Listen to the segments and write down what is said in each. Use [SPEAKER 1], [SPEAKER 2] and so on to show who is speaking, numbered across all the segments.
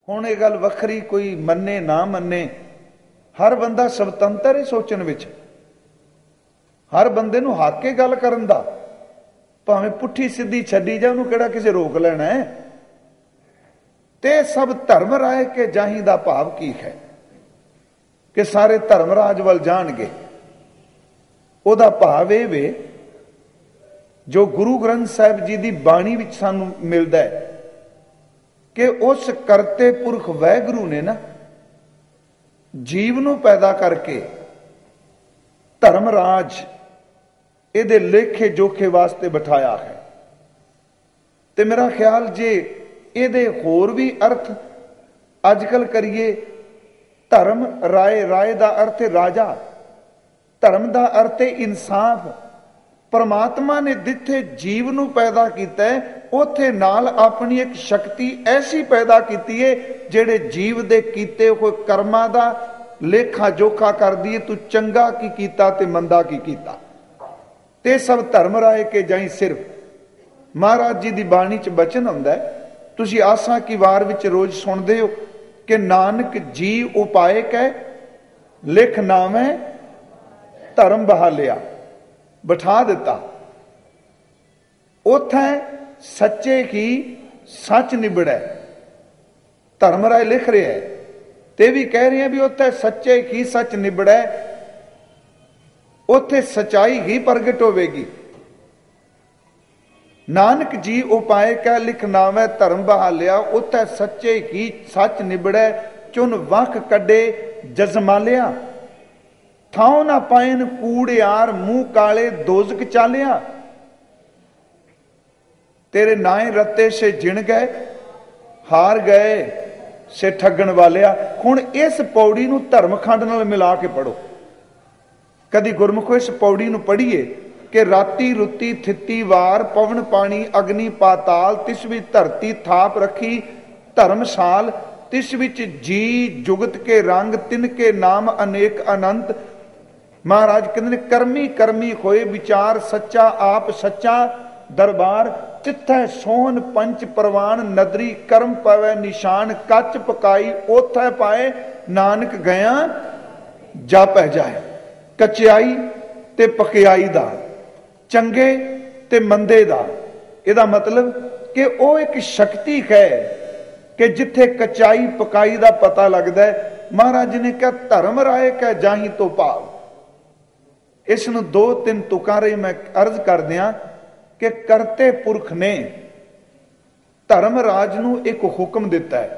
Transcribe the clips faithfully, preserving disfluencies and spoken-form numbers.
[SPEAKER 1] हुण ये गल वखरी, कोई मन्ने ना मन्ने, हर बंदा स्वतंत्र है सोचण विच। हर बंदे नूं हक है गल करन दा, भावें पुट्ठी सीधी छड्डी जा, उहनूं किहड़ा किसे रोक लेना है। ते सब धर्म राय के जाही दा भाव की है कि सारे धर्मराज वल जाणगे। उहदा भाव इह वे जो गुरु ग्रंथ साहिब जी दी बाणी विच सानूं मिलदा है कि उस करते पुरख वाहिगुरू ने ना जीव नूं पैदा करके धर्मराज इहदे लेखे जोखे वास्ते बिठाया है। ते मेरा ख्याल जे इहदे होर भी अर्थ अजकल करिए, धर्म राय, राय दा अर्थ है राजा, धर्म दा अर्थ है इंसाफ। परमात्मा ने जिथे जीव नूं पैदा किया है, उथे नाल अपनी एक शक्ति ऐसी पैदा की है जिहड़े जीव दे कीते हुए कर्मां दा लेखा जोखा कर दी है, तू चंगा की कीता ते मंदा की कीता। ते सब धर्म राय के जाई। सिर्फ महाराज जी दी बाणी च बचन आउंदा है, तुसीं आसा की वार विच रोज सुनदे हो कि नानक जी उपाय कै लिख नामै धर्म बहालिया, बिठा दिता। उथे सच्चे की सच निबड़ै, धर्म राय लिख रहा है, ते भी कह रहे हैं भी उथे सच्चे की सच निबड़ै, उथे सच्चाई ही प्रगट होवेगी। नानक जी उपाय कै लिख नामै धर्म बहालिया, उथे सच्चे की सच निबड़ै, चुन वख कड्डे जजमालिया, थाओ ना पायन कूड़ियार मुंह काले दोजक चालिया। तेरे नाए रत्ते से जिण गए, हार गए से ठगण वालिया। हुण इस पौड़ी नूं धर्मखंड नाल मिला के पढ़ो। कदी गुरमुखो इस पौड़ी नूं पढ़ीए कि राती रुती थिती वार, पवन पानी अग्नि पाताल, तिस विच धरती थाप रखी धर्मशाल, तिस विच जी जुगत के रंग, तिनके नाम अनेक अनंत। महाराज कहते करमी करमी होए विचार, सच्चा आप सच्चा दरबार, तिथै सोहन पंच परवान, नदरी कर्म पवै निशान, कच पकाई ओथै पाए, नानक गया जापै जाए। कचियाई ते पकियाई दा, चंगे ते मंदे दा, इहदा मतलब कि वह एक शक्ति है कि जिथे कचाई पकाई दा पता लगता है। महाराज ने कहा धर्म राय कै जाही तो भाव। इस नूं दो तीन तुकां रही मैं अर्ज कर दियां कि करते पुरख ने धर्मराज नूं एक हुक्म दिता है,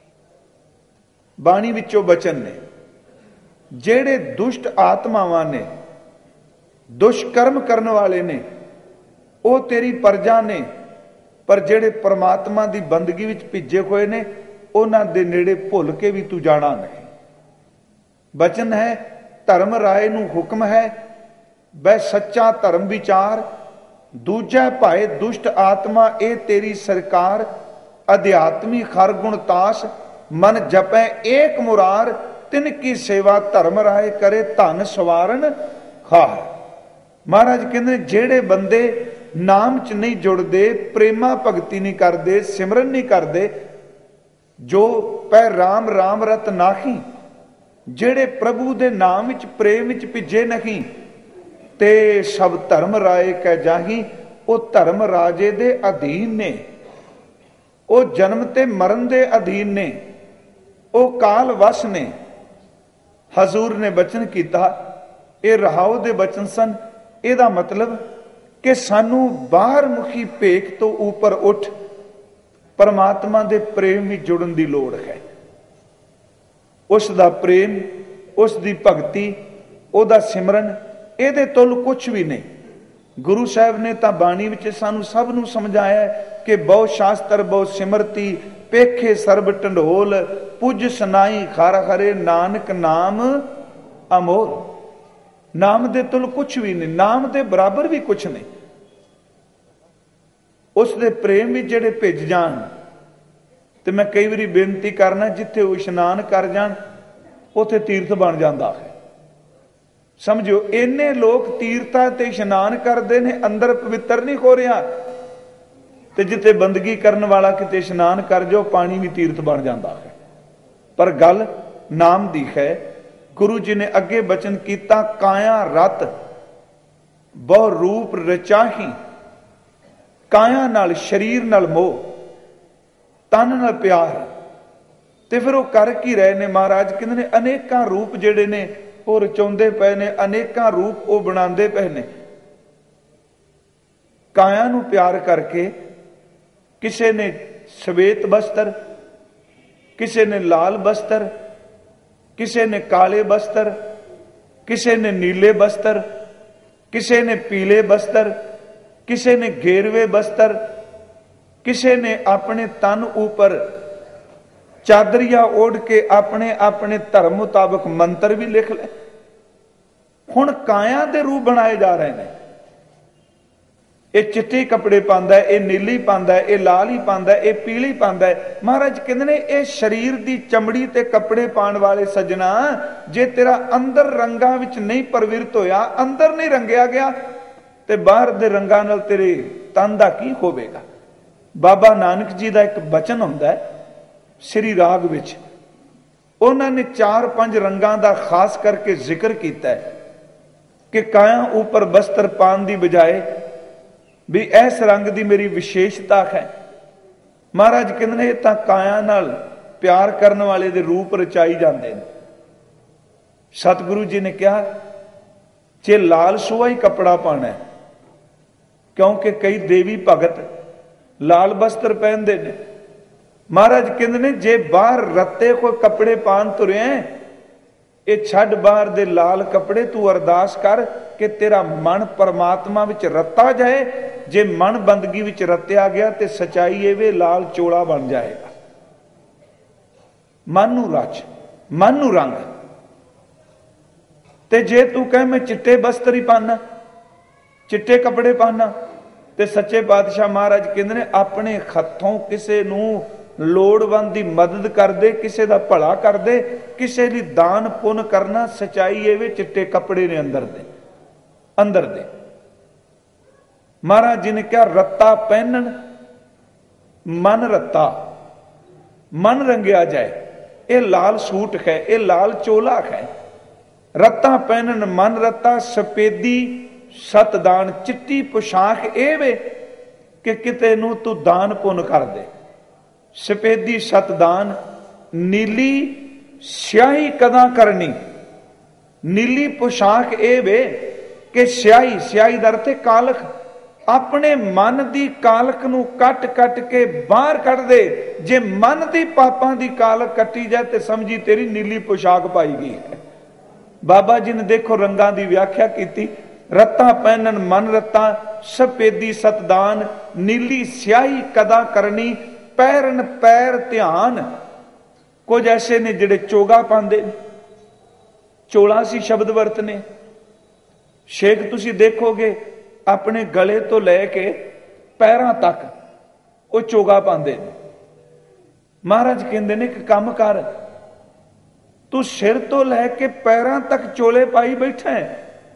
[SPEAKER 1] बाणी विचों बचन ने, जेड़े दुष्ट आत्मावां ने, दुष्कर्म करने वाले ने, वो तेरी प्रजा ने, पर जेड़े परमात्मा की बंदगी विच भिजे हुए ने, उन्हां दे नेड़े भुल के भी तू जाना नहीं। बचन है धर्म राय नूं हुक्म है, वह सच्चा धर्म विचार, दूजा भाए दुष्ट आत्मा ए तेरी सरकार, अध्यात्मी खर गुण तास, मन जपै एक मुरार, तिनकी सेवा धर्म राय करे धन सवारन खार। महाराज कहते जेड़े बंदे नाम च नहीं जुड़ते, प्रेमा भगती नहीं करते, सिमरन नहीं करते, जो पै राम राम रत नाही, जेड़े प्रभु दे नाम विच प्रेम विच भिजे नहीं, ते सब धर्म राय कै जाही। वो धर्म राजे दे अधीन ने, वो जन्म ते मरण दे अधीन ने, वो काल वश ने। हजूर ने बचन किया, ये रहाओ दे बचन सन। ਇਹਦਾ मतलब कि सानू बाहर मुखी भेख तो ऊपर उठ परमात्मा दे प्रेम में जुड़न की लोड़ है। उसका प्रेम, उसकी भगती, उसका सिमरन, ये तुल कुछ भी नहीं। गुरु साहब ने तो बाणी विच सानू सब नू समझाया कि बहु शास्त्र बहु सिमरती, पेखे सरब ढंढोल, पुज सनाई खर हरे, नानक नाम अमोल। नाम दे तुल कुछ भी नहीं, नाम दे बराबर भी कुछ नहीं। उस दे प्रेम भी जेड़े भिज जान, तो मैं कई बारी बेनती करना, जिथे वो इशनान कर जान उथे तीर्थ बन जाता है। समझो इन्ने लोग तीर्थां ते इशनान करते हैं, अंदर पवित्र नहीं हो रहा, तो जिथे बंदगी करने वाला किते इशनान कर जाओ, पानी भी तीर्थ बन जाता है। पर गल नाम दी है। गुरु जी ने अगे बचन किया, काया रत बहु रूप रचाही, काया नाल शरीर नाल मोह, तन नाल प्यार। ते फिर वो कर की रहे ने महाराज, कहते ने अनेकां रूप जिहड़े ने वो रचाउंदे पए ने, अनेकां रूप वो बनांदे पए ने। काया नूं प्यार करके किसी ने श्वेत वस्त्र, किसी ने लाल वस्त्र, किसी ने काले वस्त्र, किसी ने नीले वस्त्र, किसी ने पीले वस्त्र, किसी ने घेरवे वस्त्र, किसी ने अपने तन ऊपर चादरिया ओढ़ के अपने अपने धर्म मुताबिक मंत्र भी लिख ले। हुण काया दे रूप बनाए जा रहे हैं। ये चिट्टे कपड़े पांदा है, ये नीली पांदा है, ये लाल ही पांदा है, ये पीली पांदा है। महाराज कहते ने ये शरीर दी चमड़ी ते कपड़े पाण वाले सजना, जे तेरा अंदर रंगां विच नहीं प्रविरत होया, अंदर नहीं रंगिया गया, ते बाहर दे रंगां नाल तेरे तन दा की होवेगा। बाबा नानक जी दा एक बचन हुंदा है श्री राग विच, उन्हां ने चार पंज रंगां दा खास करके जिक्र कीता है कि काया ऊपर वस्त्र पान दी बजाए भी इस रंग दी मेरी विशेषता है। महाराज कहते ने तां काया नाल प्यार करने वाले दे रूप रचाई जाते हैं। सतगुरु जी ने कहा जे लाल सुहा ही कपड़ा पाना है, क्योंकि कई देवी भगत लाल वस्त्र पहनते ने। महाराज कहते ने जे बाहर रत्ते कोई कपड़े पान तुरे ये छड़ बाहर दे लाल कपड़े, तू अरदास कर कि तेरा मन परमात्मा विच रत्ता जाए। जे मन बंदगी विच रत्या गया तो सच्चाई ये वे लाल चोला बन जाएगा। मन नू रच, मन नू रंग। ते जे तू कह मैं चिट्टे वस्त्र ही पाना, चिट्टे कपड़े पाना, ते सच्चे पातशाह महाराज कहते ने अपने हथों किसे नू लोड़वंद की मदद कर दे, किसी का भला कर दे, किसी की दान पुन करना, सच्चाई ये वे चिट्टे कपड़े ने अंदर दे, अंदर दे। महाराज जी ने क्या रत्ता पहनन, मन रत्ता, मन रंगिया जाए। ये लाल सूट है, ये लाल चोला है। रत्ता पहनन मन रत्ता, सफेदी सतदान, चिट्टी पोशाक ए वे कि किते नू तू दान पुन कर दे। सफेदी सतदान, नीली स्याही कदा करनी। नीली पोशाक ए वे कि स्याही, स्याही दर ते कालख, अपने मन दी कालख नू कट कट के बाहर कट दे। जे मन दी पापां दी कालख कटी जाए तो समझी तेरी नीली पोशाक पाई गई है। बाबा जी ने देखो रंगां दी व्याख्या की, रत्ता पहनन मन रत्ता, सफेदी सतदान, नीली स्याही कदा करनी, पैरन पैर ध्यान। कुछ ऐसे ने जिहड़े चोगा पांदे, चोला सी शब्द वरतने। शेख तुसी देखोगे अपने गले तो लैके पैरां तक वो चोगा पांदे ने। महाराज कहंदे ने कि काम कर, तू सिर तो लैके पैरां तक चोले पाई बैठा है,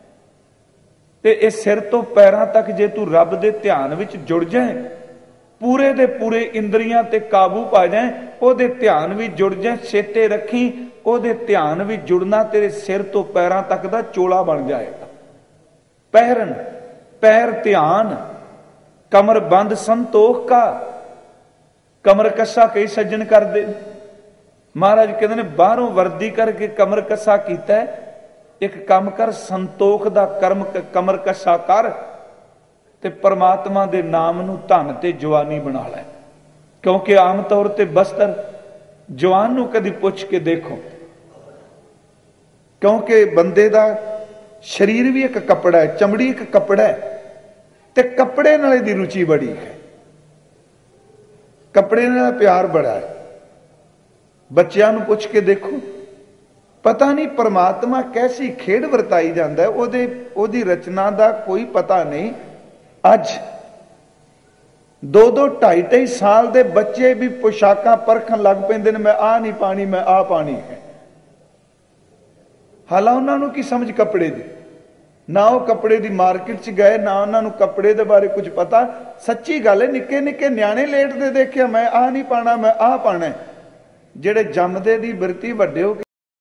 [SPEAKER 1] ते इस सिर तो पैरां तक जे तू रब दे ध्यान विच जुड़ जाए, पूरे दे पूरे इंद्रियां ते काबू पा जाए, ओदे ध्यान भी जुड़ जाए, चेते रखी ओदे ध्यान भी जुड़ना तेरे सिर तो पैरां तक दा चोला बन जाएगा। पैरन पैर ध्यान, कमर बंद संतोख का, कमर कसा कई सज्जन कर दे। महाराज कहते ने बाहरों वर्दी करके कमर कसा कीता है, एक काम कर संतोख दा कर्म कमर कसा कर ते परमात्मा दे नाम नू धन ते जवानी बना लै। क्योंकि आम तौर ते बस्तर जवान नू कदी पुछ के देखो, क्योंकि बंदे दा शरीर भी एक कपड़ा है, चमड़ी एक कपड़ा है, ते कपड़े नाले दी रुचि बड़ी है, कपड़े नाल प्यार बड़ा है। बच्चों नू पुछ के देखो, पता नहीं परमात्मा कैसी खेड वरताई जाता है, ओदे ओदी रचना दा कोई पता नहीं। अज दो दो ढाई ढाई साल दे बच्चे भी पोशाकां परखन लग पैंदे ने, मैं आ नहीं पानी, मैं आ पानी है। हालां उन्होंने की समझ कपड़े दी, ना वो कपड़े दी मार्केट च गए, ना उन्होंने कपड़े दे बारे कुछ पता। सच्ची गल है, निक्के निक्के न्याणे लेटदे देखिया, मैं आ नहीं पाना, मैं आ पाना है। ਜਿਹੜੇ ਜੰਮਦੇ ਦੀ ਬਿਰਤੀ ਵੱਡੇ ਹੋ ਕੇ